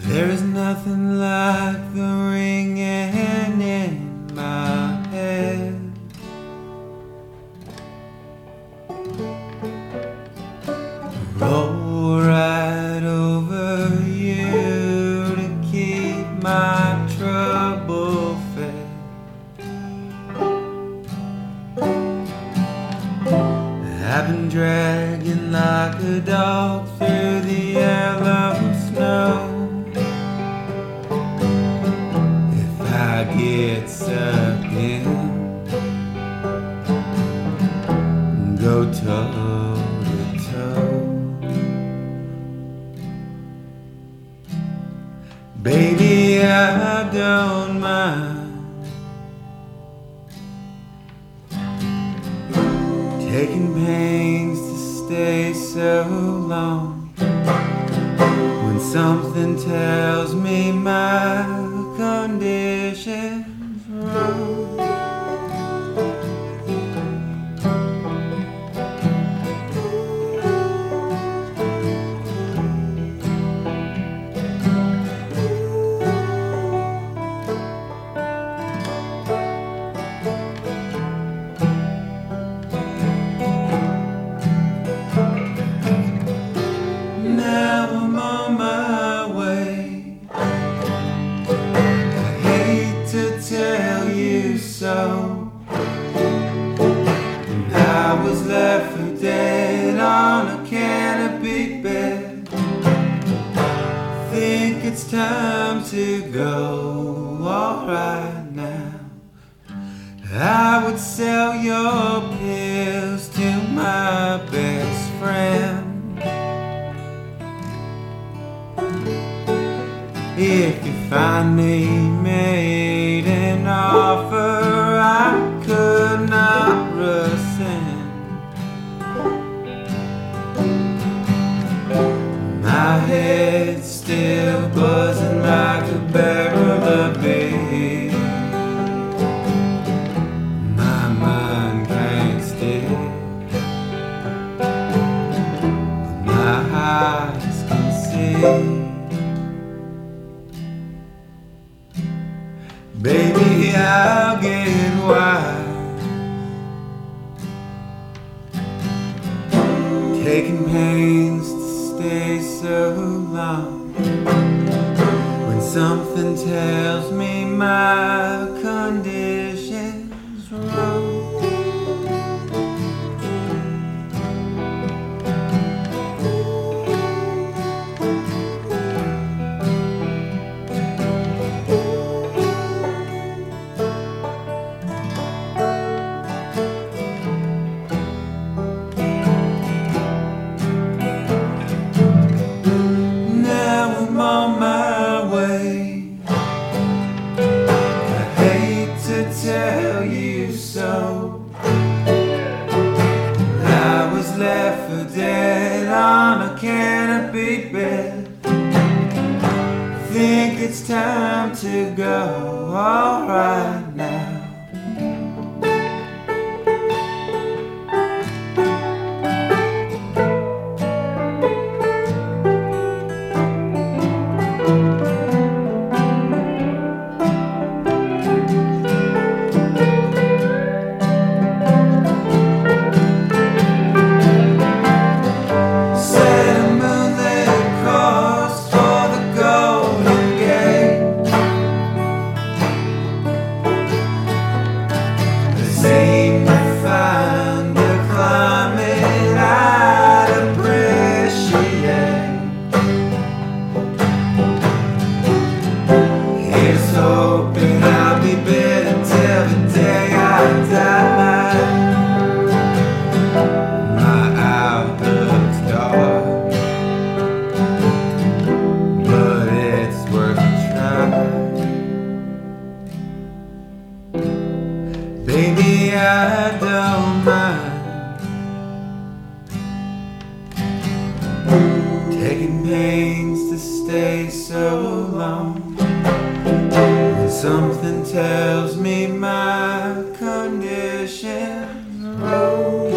There is nothing like the ringing in my head. Roll right over you to keep my trouble fed. I've been dragging like a dog through the yellow snow. If I get sucked in, go toe to toe. Baby, I don't mind taking pains to stay so long when something tells me my condition's wrong. Now I'm on my way. I hate to tell you so. I was left for dead on a canopy bed. Think it's time to go. Alright now, I would sell your pills to my best friend. If you finally made an offer I could not rescind, my head's still buzzing like a barrel of beer. My mind can't steer, but my eyes can see. Baby, I'll get wise, taking pains to stay so long when something tells me my condition's wrong. On my way, I hate to tell you so. I was left for dead on a canopy bed. Think it's time to go. Alright now. Seem to find a climate I'd appreciate. Here's hoping I'll be better till the day I die. My outlook's dark, but it's worth a try. Baby, I don't mind taking pains to stay so long when something tells me my condition's wrong.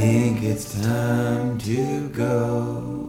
think it's time to go.